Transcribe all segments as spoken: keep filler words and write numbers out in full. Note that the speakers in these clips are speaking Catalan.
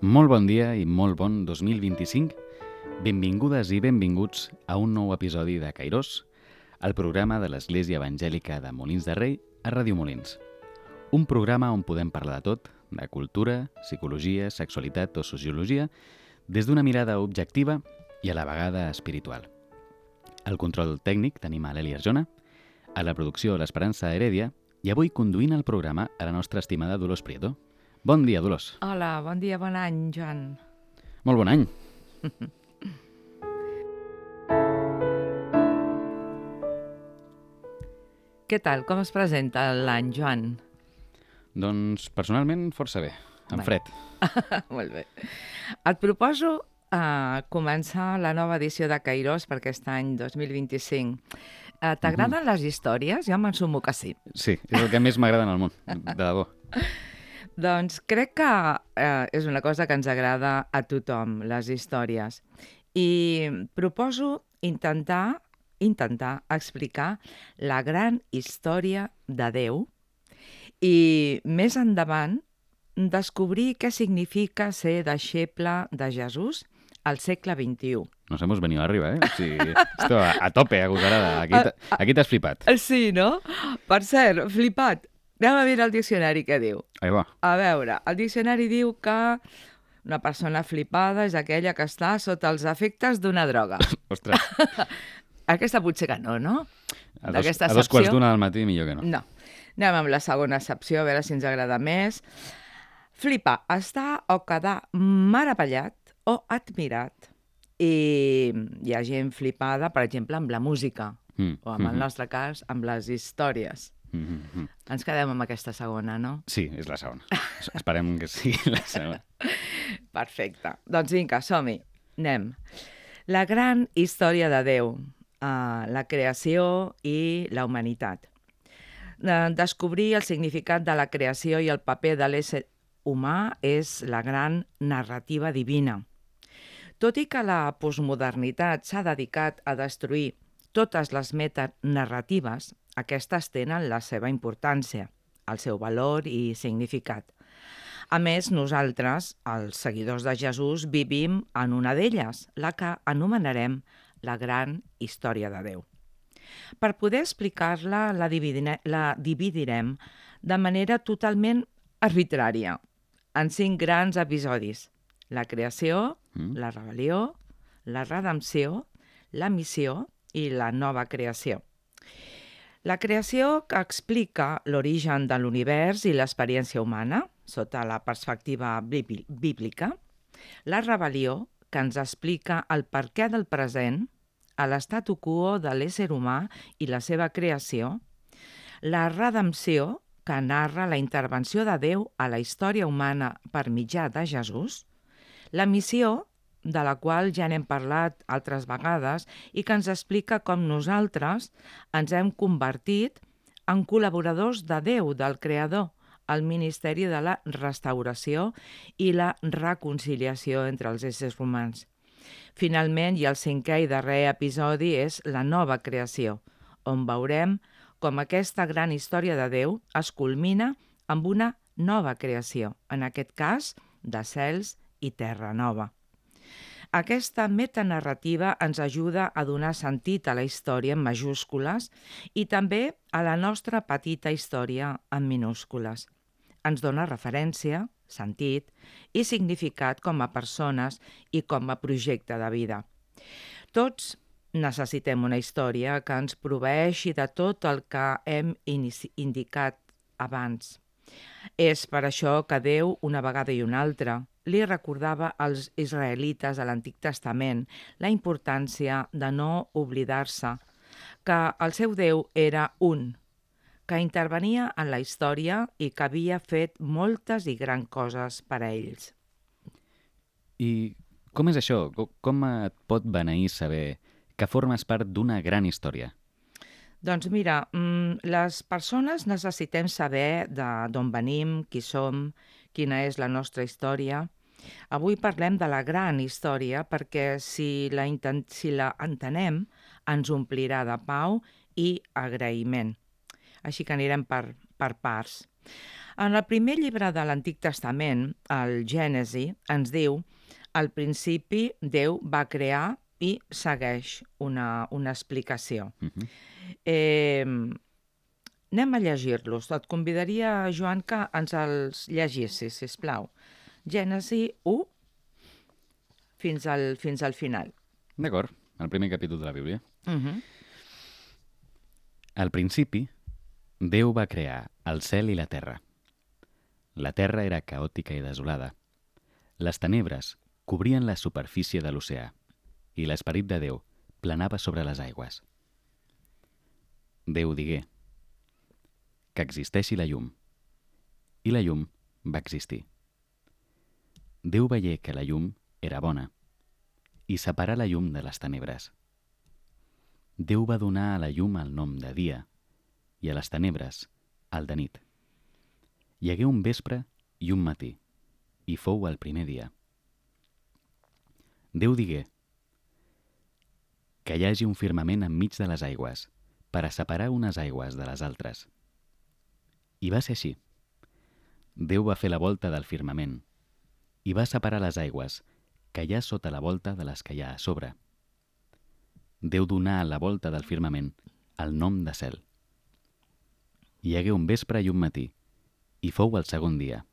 Molt bon dia i molt bon dos mil vint-i-cinc. Benvingudes i benvinguts a un nou episodi de Cairós, el programa de l'Església Evangèlica de Molins de Rei a Ràdio Molins. Un programa on podem parlar de tot, de cultura, psicologia, sexualitat o sociologia, des d'una mirada objectiva i a la vegada espiritual. Al control tècnic tenim a l'Eli Arjona, a la producció l'Esperança Heredia i avui conduint el programa a la nostra estimada Dolors Prieto. Bon dia, Dolors. Hola, bon dia, bon any, Joan. Molt bon any. Què tal? Com es presenta l'any, Joan? Doncs personalment força bé, en Bé. fred. Molt bé. Et proposo uh, començar la nova edició de Cairós per aquest any dos mil vint-i-cinc. Uh, T'agraden uh-huh. les històries? Jo m'ensumo que sí. Sí, és el que més m'agrada en el món, de debò. Doncs crec que eh, és una cosa que ens agrada a tothom, les històries. I proposo intentar, intentar explicar la gran història de Déu i més endavant descobrir què significa ser deixeble de Jesús al segle vint-i-u. Nos hemos venido arriba, ¿eh? Sí, esto a, a tope, agosarada. Aquí, t- aquí t'has flipat. Sí, no? Per cert, flipat. Anem a veure el diccionari què diu. Ahí va. A veure, el diccionari diu que una persona flipada és aquella que està sota els efectes d'una droga. Ostres. Aquesta potser que no, no? A dos, D'aquesta a dos quarts accepció. d'una del matí millor que no. No. Anem amb la segona accepció, a veure si ens agrada més. Flipar, estar o quedar meravellat o admirat. I hi ha gent flipada, per exemple, amb la música, Mm. o en el nostre cas, amb les històries. Mm-hmm. Ens quedem amb aquesta segona, no? Sí, és la segona. Esperem que sigui la segona. Perfecte. Doncs vinga, som-hi. Anem. La gran història de Déu, uh, la creació i la humanitat. Uh, descobrir el significat de la creació i el paper de l'ésser humà és la gran narrativa divina. Tot i que la postmodernitat s'ha dedicat a destruir totes les metanarratives, aquestes tenen la seva importància, el seu valor i significat. A més, nosaltres, els seguidors de Jesús, vivim en una d'elles, la que anomenarem la gran història de Déu. Per poder explicar-la, la, dividine, la dividirem de manera totalment arbitrària, en cinc grans episodis. La creació, Mm. la rebel·lió, la redempció, la missió i la nova creació. La creació que explica l'origen de l'univers i l'experiència humana, sota la perspectiva bíblica. La rebel·lió, que ens explica el perquè del present, a l'estatu quo de l'ésser humà i la seva creació. La redempció, que narra la intervenció de Déu a la història humana per mitjà de Jesús. La missió, de la qual ja n'hem parlat altres vegades i que ens explica com nosaltres ens hem convertit en col·laboradors de Déu, del Creador, al ministeri de la restauració i la reconciliació entre els éssers humans. Finalment, i el cinquè i darrer episodi és la nova creació, on veurem com aquesta gran història de Déu es culmina amb una nova creació, en aquest cas de cels i terra nova. Aquesta metanarrativa ens ajuda a donar sentit a la història en majúscules i també a la nostra petita història en minúscules. Ens dona referència, sentit i significat com a persones i com a projecte de vida. Tots necessitem una història que ens proveeixi de tot el que hem indicat abans. És per això que Déu, una vegada i una altra, li recordava als israelites a l'Antic Testament la importància de no oblidar-se que el seu Déu era un, que intervenia en la història i que havia fet moltes i grans coses per a ells. I com és això? Com et pot beneir saber que formes part d'una gran història? Doncs mira, les persones necessitem saber d'on venim, qui som, quina és la nostra història. Avui parlem de la gran història perquè si la, intent- si la entenem ens omplirà de pau i agraïment. Així que anirem per, per parts. En el primer llibre de l'Antic Testament, el Gènesi, ens diu al principi Déu va crear i segueix una, una explicació. Mhm. Eh, anem a llegir-los. Et convidaria, Joan, que ens els llegissis, sisplau. Gènesi u fins al, fins al final. D'acord, el primer capítol de la Bíblia. Uh -huh. Al principi, Déu va crear el cel i la terra. La terra era caòtica i desolada. Les tenebres cobrien la superfície de l'oceà i l'esperit de Déu planava sobre les aigües. Déu digué que existeixi la llum, i la llum va existir. Déu veié que la llum era bona i separà la llum de les tenebres. Déu va donar a la llum el nom de dia i a les tenebres el de nit. Hi hagué un vespre i un matí, i fou el primer dia. Déu digué que hi hagi un firmament enmig de les aigües per a separar unes aigües de les altres. I va ser així. Déu va fer la volta del firmament i va separar les aigües que hi ha sota la volta de les que hi ha a sobre. Déu donà a la volta del firmament el nom de cel. Hi hagué un vespre i un matí, i fou el segon dia.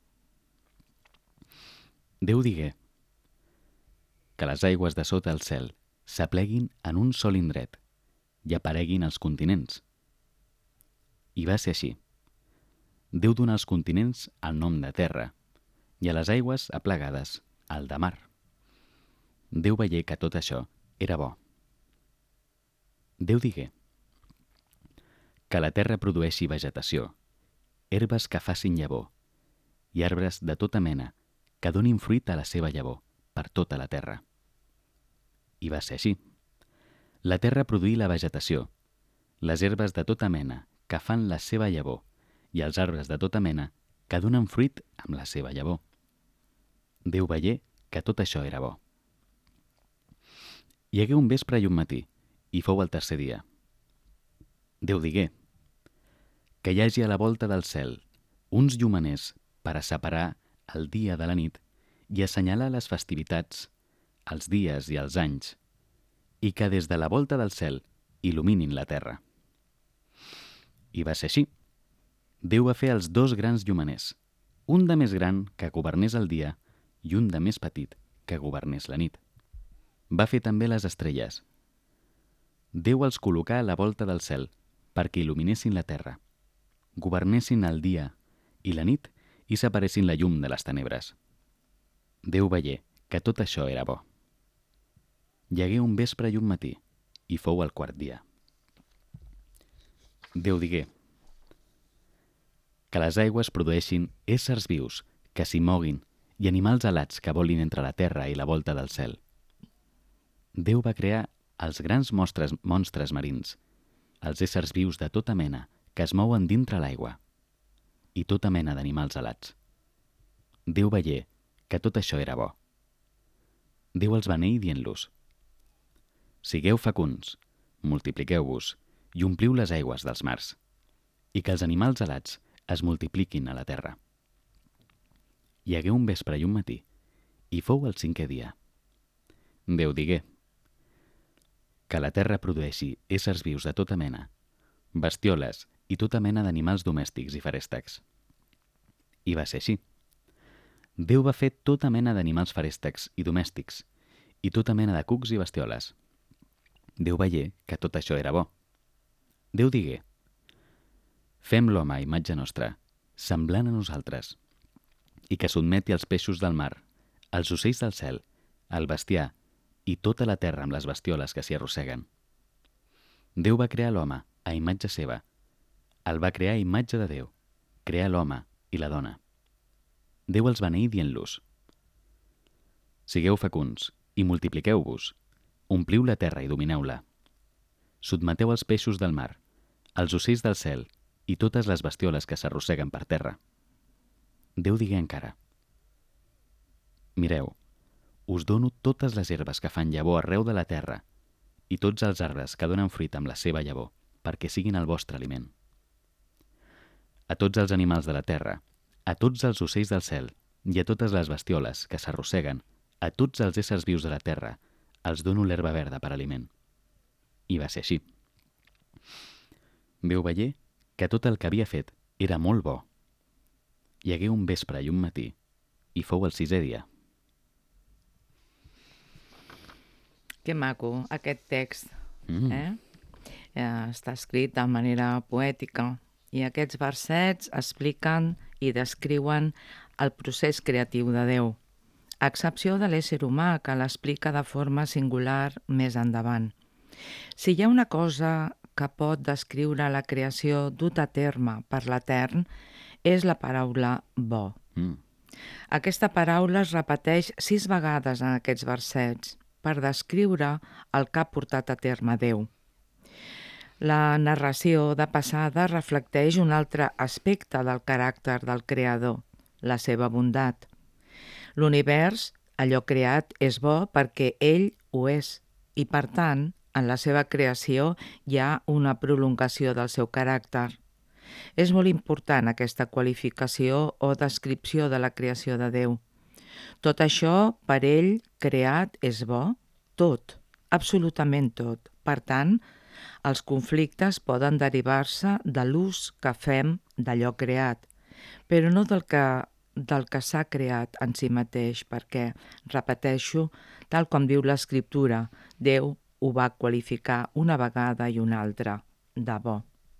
Déu digué que les aigües de sota el cel s'apleguin en un sol indret i apareguin els continents. I va ser així. Déu donà als continents el nom de terra i a les aigües aplegades el de mar. Déu veié que tot això era bo. Déu digué que la terra produeixi vegetació, herbes que facin llavor i arbres de tota mena que donin fruit a la seva llavor per tota la terra. I va ser així. La terra produí la vegetació, les herbes de tota mena que fan la seva llavor i els arbres de tota mena que donen fruit amb la seva llavor. Déu veié que tot això era bo. Hi hagué un vespre i un matí, i fou el tercer dia. Déu digué que hi hagi a la volta del cel uns llumeners per a separar el dia de la nit i assenyalar les festivitats, els dies i els anys, i que des de la volta del cel il·luminin la terra. I va ser així. Déu va fer els dos grans llumeners, un de més gran que governés el dia i un de més petit que governés la nit. Va fer també les estrelles. Déu els col·locà a la volta del cel perquè il·luminessin la terra, governessin el dia i la nit i separessin la llum de les tenebres. Déu veié que tot això era bo. Hi hagué un vespre i un matí, i fou el quart dia. Déu digué que les aigües produeixin éssers vius que s'hi moguin i animals alats que volin entre la terra i la volta del cel. Déu va crear els grans monstres, monstres marins, els éssers vius de tota mena que es mouen dintre l'aigua, i tota mena d'animals alats. Déu veié que tot això era bo. Déu els beneí dient-los: sigueu fecunds, multipliqueu-vos i ompliu les aigües dels mars, i que els animals alats es multipliquin a la terra. Hi hagué un vespre i un matí, i fou el cinquè dia. Déu digué que la terra produeixi éssers vius de tota mena, bestioles i tota mena d'animals domèstics i feréstecs. I va ser així. Déu va fer tota mena d'animals feréstecs i domèstics, i tota mena de cucs i bestioles. Déu veié que tot això era bo. Déu digué: fem l'home a imatge nostra, semblant a nosaltres, i que sotmeti els peixos del mar, els ocells del cel, el bestiar i tota la terra amb les bestioles que s'hi arrosseguen. Déu va crear l'home a imatge seva. El va crear a imatge de Déu. Crear l'home i la dona. Déu els beneí dient-los: sigueu fecunds i multipliqueu-vos, ompliu la terra i domineu-la. Sotmeteu els peixos del mar, els ocells del cel i totes les bestioles que s'arrosseguen per terra. Déu digué encara: mireu, us dono totes les herbes que fan llavor arreu de la terra i tots els arbres que donen fruit amb la seva llavor, perquè siguin el vostre aliment. a tots els animals de la terra, a tots els ocells del cel i a totes les bestioles que s'arrosseguen, a tots els éssers vius de la terra, els dono l'herba verda per aliment. I va ser així. Veu veier que tot el que havia fet era molt bo. Hi hagué un vespre i un matí, i fou el sisè dia. Que maco, aquest text. Mm. Eh? Eh, està escrit de manera poètica i aquests versets expliquen i descriuen el procés creatiu de Déu, a excepció de l'ésser humà, que l'explica de forma singular més endavant. Si hi ha una cosa que pot descriure la creació duta a terme per l'Etern, és la paraula bo. Mm. Aquesta paraula es repeteix sis vegades en aquests versets per descriure el que ha portat a terme Déu. La narració de passada reflecteix un altre aspecte del caràcter del creador, la seva bondat. L'univers, allò creat, és bo perquè ell ho és i, per tant, en la seva creació hi ha una prolongació del seu caràcter. És molt important aquesta qualificació o descripció de la creació de Déu. Tot això, per ell, creat, és bo, tot, absolutament tot. Per tant, els conflictes poden derivar-se de l'ús que fem d'allò creat, però no del que, del que s'ha creat en si mateix, perquè, repeteixo, tal com diu l'Escriptura, Déu ho va qualificar una vegada i una altra de bo.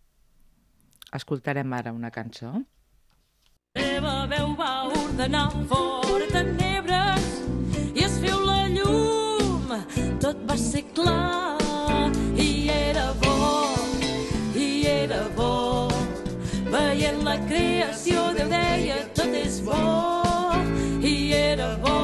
Escoltarem ara una cançó. La meva veu va ordenar fora tenebres i es feu la llum, tot va ser clar i era bo, i era bo. Veient la creació Déu deia tot és bo, i era bo,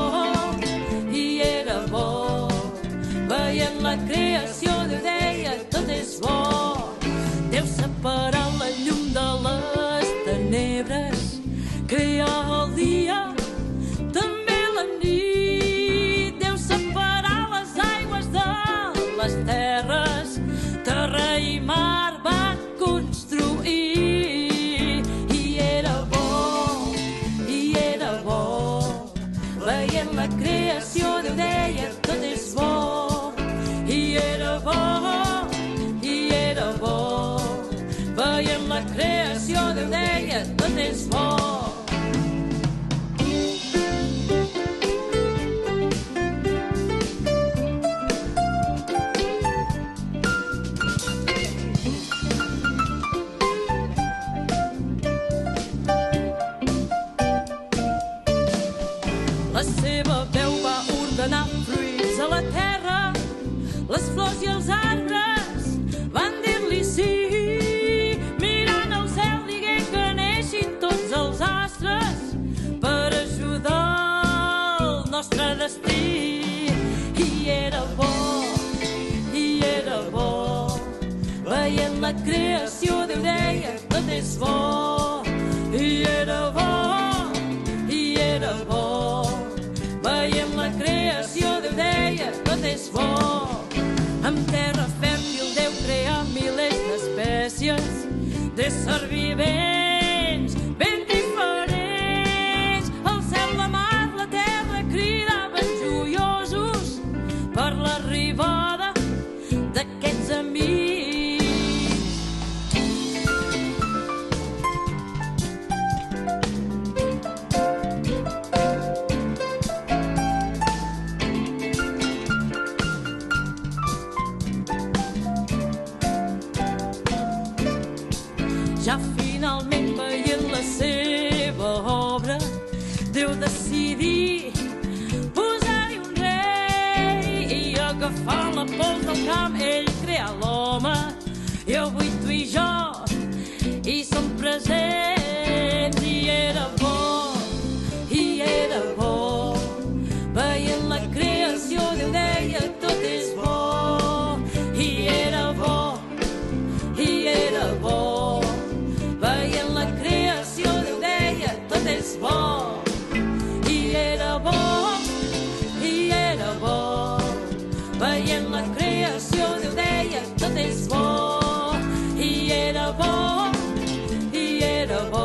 i era bo. Veient la creació Déu deia tot és bo. Déu separar la llum de les tenebres, crear el dia, també la nit. Déu separar les aigües de les terres, terra i mar va construir. I era bo, i era bo. Veient la creació Déu deia tot és bo, i era bo, i era bo. Veient la creació Déu deia tot és bo. La seva veu va ordenar fruits a la terra, les flors i els arbres van dir-li sí. Mirant al cel digué que neixin tots els astres per ajudar el nostre destí. I era bo, i era bo. Veient la creació Déu deia tot és bo. I era bo, i era bo. Veient la creació Déu deia tot és bo. Amb terra fèrtil Déu crea milers d'espècies d'éssers vivents ben diferents. El cel, la mar, la terra cridaven joiosos per l'arribada d'aquests amics. Ja finalment veient la seva obra, Déu decidí posar-hi un rei i agafar la pols del camp, ell crear l'home. I avui tu i jo hi som presents. I era bo, i era bo. Veient la creació Déu deia tot és bo. I era bo, i era bo. Veient la creació Déu deia tot és bo. I era bo, i era bo. Veient la creació Déu deia tot és bo. I era bo, i era bo.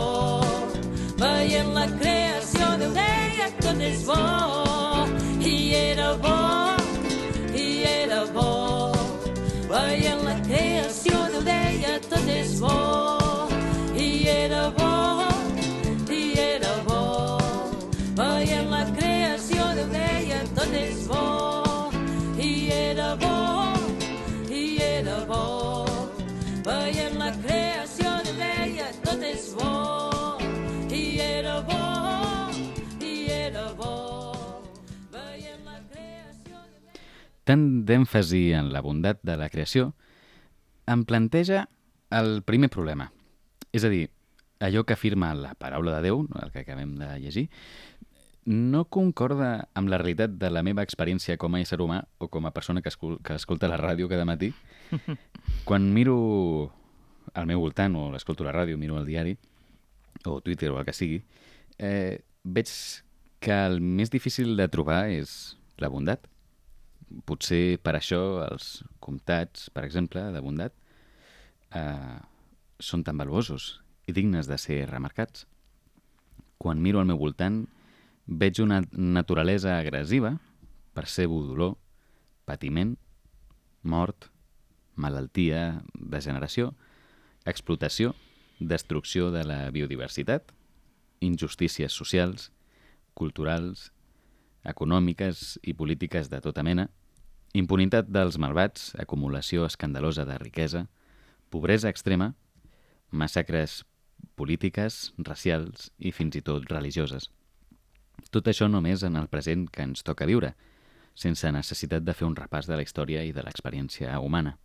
bo, i era bo, i era bo. Veient la creació Déu deia tot és bo, i era bo, i era bo. Veient la creació Déu deia tot és bo, i era bo, i era bo. Veient la creació Déu deia tot és bo, i era bo, i era bo. Veient la creació Déu deia... Tant d'èmfasi en la bondat de la creació em planteja el primer problema. És a dir, allò que afirma la paraula de Déu, el que acabem de llegir, no concorda amb la realitat de la meva experiència com a ésser humà o com a persona que, escol que escolta la ràdio cada matí. Quan miro al meu voltant o l'escolto a la ràdio, miro el diari o Twitter o el que sigui, eh, veig que el més difícil de trobar és la bondat. Potser per això els comptats, per exemple, de bondat, eh, són tan valuosos i dignes de ser remarcats. Quan miro al meu voltant, veig una naturalesa agressiva, percebo dolor, patiment, mort, malaltia, degeneració, explotació, destrucció de la biodiversitat, injustícies socials, culturals, econòmiques i polítiques de tota mena, impunitat dels malvats, acumulació escandalosa de riquesa, pobresa extrema, massacres polítiques, racials i fins i tot religioses. Tot això només en el present que ens toca viure, sense necessitat de fer un repàs de la història i de l'experiència humana.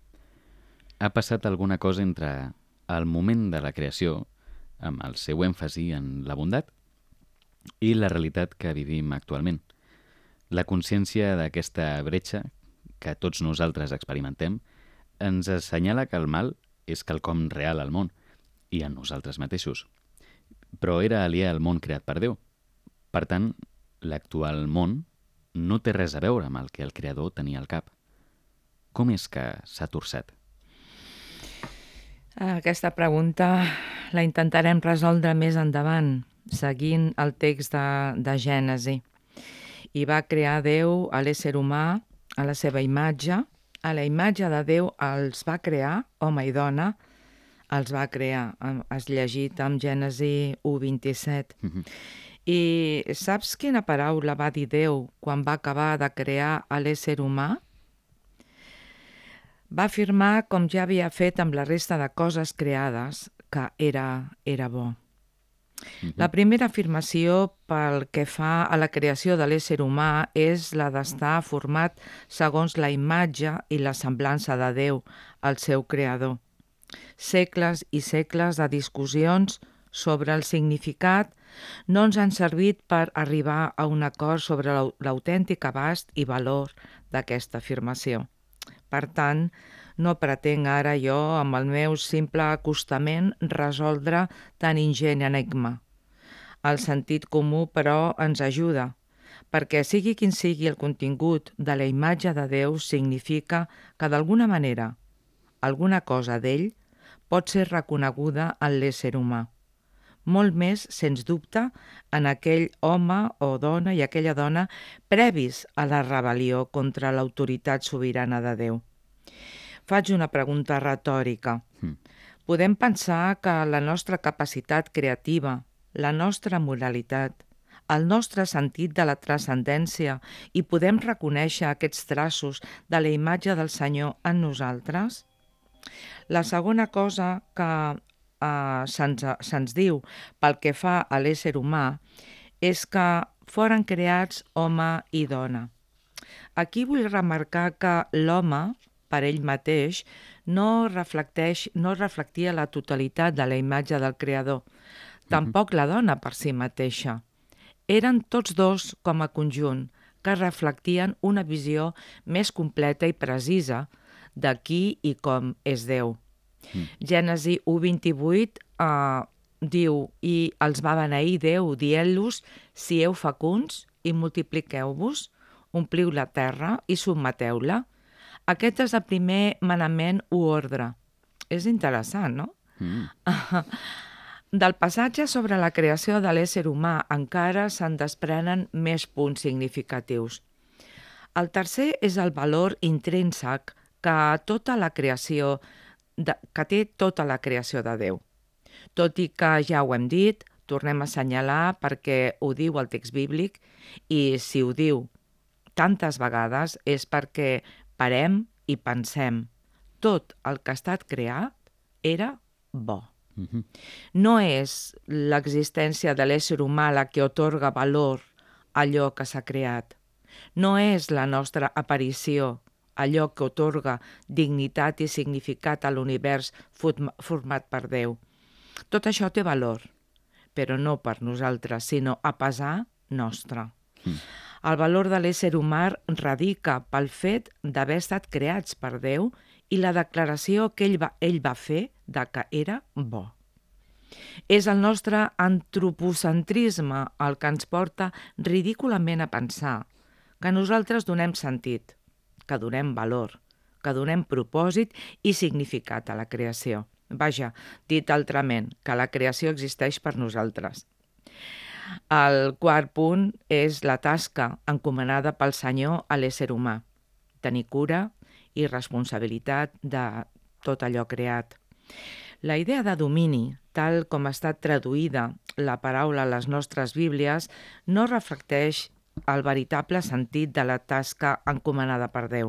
Ha passat alguna cosa entre el moment de la creació, amb el seu èmfasi en la bondat, i la realitat que vivim actualment. La consciència d'aquesta bretxa que tots nosaltres experimentem ens assenyala que el mal és quelcom real al món i en nosaltres mateixos, però era aliè al món creat per Déu. Per tant, l'actual món no té res a veure amb el que el Creador tenia al cap. Com és que s'ha torçat? Aquesta pregunta la intentarem resoldre més endavant, seguint el text de, de Gènesi. I va crear Déu a l'ésser humà a la seva imatge. A la imatge de Déu els va crear, home i dona, els va crear. Has llegit amb Gènesi u vint-i-set. Mm-hmm. I saps quina paraula va dir Déu quan va acabar de crear a l'ésser humà? Va afirmar, com ja havia fet amb la resta de coses creades, que era, era bo. Uh-huh. La primera afirmació pel que fa a la creació de l'ésser humà és la d'estar format segons la imatge i la semblança de Déu, el seu creador. Segles i segles de discussions sobre el significat no ens han servit per arribar a un acord sobre l'autèntic abast i valor d'aquesta afirmació. Per tant, no pretenc ara jo, amb el meu simple acostament, resoldre tan ingent enigma. El sentit comú, però, ens ajuda, perquè sigui quin sigui el contingut de la imatge de Déu significa que, d'alguna manera, alguna cosa d'ell pot ser reconeguda en l'ésser humà. Molt més, sens dubte, en aquell home o dona i aquella dona previs a la rebel·lió contra l'autoritat sobirana de Déu. Faig una pregunta retòrica. Mm. Podem pensar que la nostra capacitat creativa, la nostra moralitat, el nostre sentit de la transcendència i podem reconèixer aquests traços de la imatge del Senyor en nosaltres? La segona cosa que Uh, se'ns, se'ns diu pel que fa a l'ésser humà és que foren creats home i dona. Aquí vull remarcar que l'home, per ell mateix, no reflecteix, no reflectia la totalitat de la imatge del Creador, tampoc la dona per si mateixa. Eren tots dos com a conjunt que reflectien una visió més completa i precisa de qui i com és Déu. Mm. Gènesi u vint-i-vuit eh, diu i els va beneir Déu dient-los sieu fecunds i multipliqueu-vos, ompliu la terra i sotmeteu-la. Aquest és el primer manament o ordre. És interessant, no? Mm. Del passatge sobre la creació de l'ésser humà encara se'n desprenen més punts significatius. El tercer és el valor intrínsec que tota la creació de, que té tota la creació de Déu. Tot i que ja ho hem dit, tornem a assenyalar perquè ho diu el text bíblic i si ho diu tantes vegades és perquè parem i pensem. Tot el que ha estat creat era bo. Mhm. No és l'existència de l'ésser humà la que otorga valor a allò que s'ha creat. No és la nostra aparició allò que otorga dignitat i significat a l'univers format per Déu. Tot això té valor, però no per nosaltres, sinó a pesar nostre. Mm. El valor de l'ésser humà radica pel fet d'haver estat creats per Déu i la declaració que ell va, ell va fer de que era bo. És el nostre antropocentrisme el que ens porta ridículament a pensar que nosaltres donem sentit, que donem valor, que donem propòsit i significat a la creació. Vaja, dit altrament, que la creació existeix per nosaltres. El quart punt és la tasca encomanada pel Senyor a l'ésser humà, tenir cura i responsabilitat de tot allò creat. La idea de domini, tal com ha estat traduïda la paraula a les nostres bíblies, no reflecteix el veritable sentit de la tasca encomanada per Déu.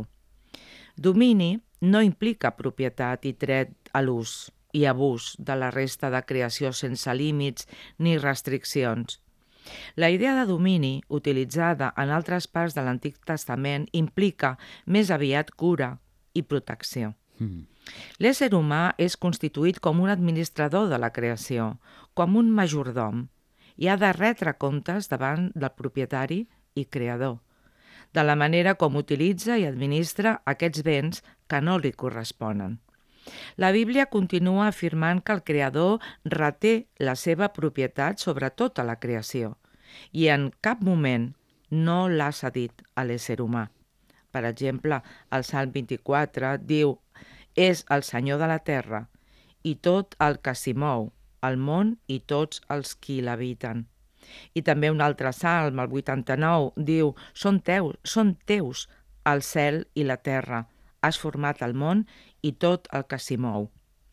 Domini no implica propietat i dret a l'ús i abús de la resta de creació sense límits ni restriccions. La idea de domini, utilitzada en altres parts de l'Antic Testament, implica més aviat cura i protecció. Mm. L'ésser humà és constituït com un administrador de la creació, com un majordom, i ha de retre comptes davant del propietari i creador, de la manera com utilitza i administra aquests béns que no li corresponen. La Bíblia continua afirmant que el creador reté la seva propietat sobre tota la creació i en cap moment no l'ha cedit a l'ésser humà. Per exemple, el Salm vint-i-quatre diu: «És el Senyor de la terra i tot el que s'hi mou, el món i tots els qui l'habiten». I també un altre salm, el vuitanta-nou, diu: «Són teus, són teus el cel i la terra, has format el món i tot el que s'hi mou».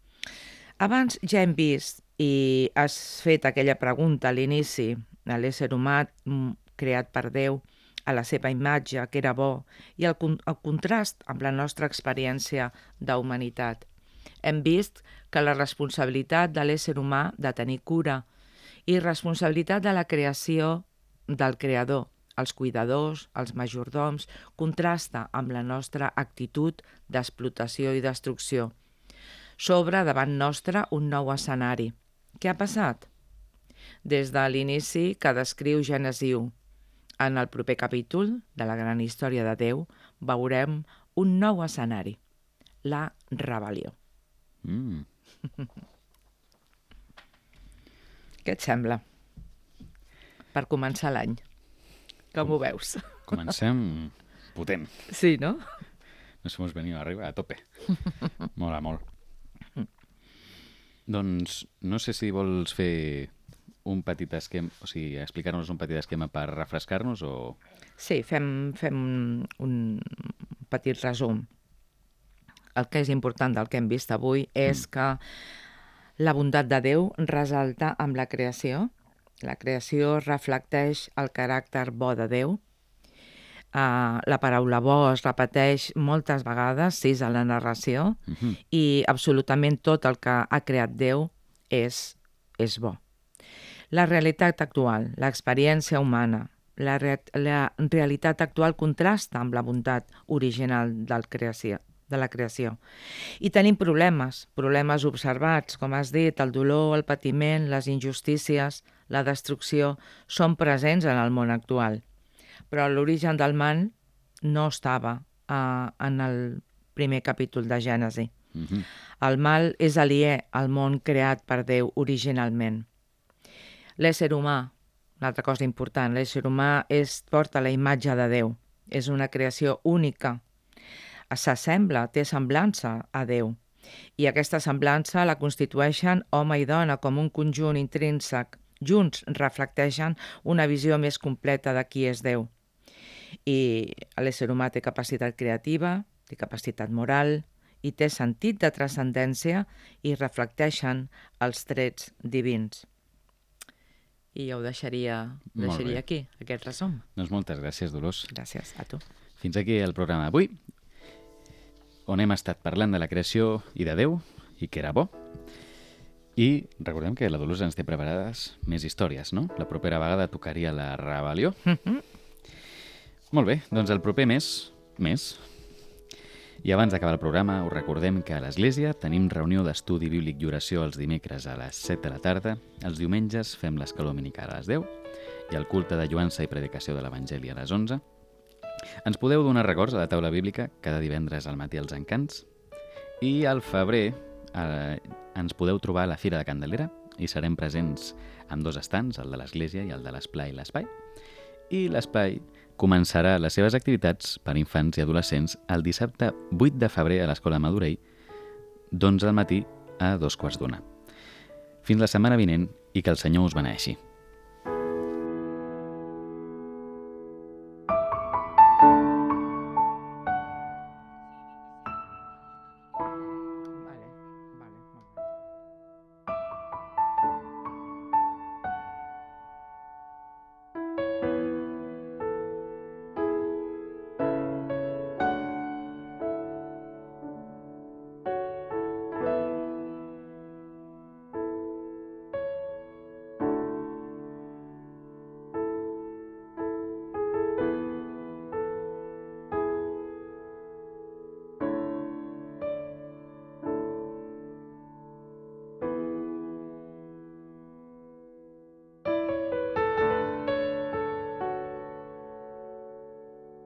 Abans ja hem vist i has fet aquella pregunta a l'inici, a l'ésser humà creat per Déu, a la seva imatge, que era bo, i el, el contrast amb la nostra experiència d'humanitat. Hem vist que la responsabilitat de l'ésser humà de tenir cura i responsabilitat de la creació del creador, els cuidadors, els majordoms, contrasta amb la nostra actitud d'explotació i destrucció. S'obre davant nostre un nou escenari. Què ha passat? Des de l'inici que descriu Gènesi u. En el proper capítol de la gran història de Déu veurem un nou escenari, la rebel·lió. Mm. Què et sembla? Per començar l'any. Com ho veus? Comencem potent. Sí, no? Nos hemos venido arriba a tope. Mola molt. Doncs no sé si vols fer un petit esquema, o sigui, explicar-nos un petit esquema per refrescar-nos o... Sí, fem, fem un petit resum. El que és important del que hem vist avui és que la bondat de Déu resalta amb la creació. La creació reflecteix el caràcter bo de Déu. Uh, la paraula bo es repeteix moltes vegades, sis a la narració, Uh-huh. i absolutament tot el que ha creat Déu és, és bo. La realitat actual, l'experiència humana, la, re la realitat actual contrasta amb la bondat original del creació, de la creació. I tenim problemes, problemes observats, com has dit, el dolor, el patiment, les injustícies, la destrucció, són presents en el món actual. Però l'origen del mal no estava uh, en el primer capítol de Gènesi. Uh-huh. El mal és aliè al món creat per Déu originalment. L'ésser humà, una altra cosa important, l'ésser humà és, porta la imatge de Déu. És una creació única. S'assembla, té semblança a Déu. I aquesta semblança la constitueixen home i dona com un conjunt intrínsec. Junts reflecteixen una visió més completa de qui és Déu. I l'ésser humà té capacitat creativa, té capacitat moral i té sentit de transcendència i reflecteixen els trets divins. I jo ho deixaria, ho Molt deixaria bé. aquí, aquest resum. Doncs moltes gràcies, Dolors. Gràcies a tu. Fins aquí el programa d'avui, on hem estat parlant de la creació i de Déu, i que era bo. I recordem que la Dolors ens té preparades més històries, no? La propera vegada tocaria la rebel·lió. Mhm. Molt bé, doncs el proper mes, més. I abans d'acabar el programa, us recordem que a l'Església tenim reunió d'estudi bíblic i oració els dimecres a les set de la tarda, els diumenges fem l'escaló dominical a les deu i el culte de lluança i predicació de l'Evangeli a les onze. Ens podeu donar records a la taula bíblica cada divendres al matí als Encants i al febrer eh, ens podeu trobar a la Fira de Candelera i serem presents amb dos estants, el de l'Església i el de l'Esplai i l'Espai. I l'Espai començarà les seves activitats per infants i adolescents el dissabte vuit de febrer a l'Escola Madurell d'onze del matí a dos quarts d'una. Fins la setmana vinent i que el Senyor us beneixi.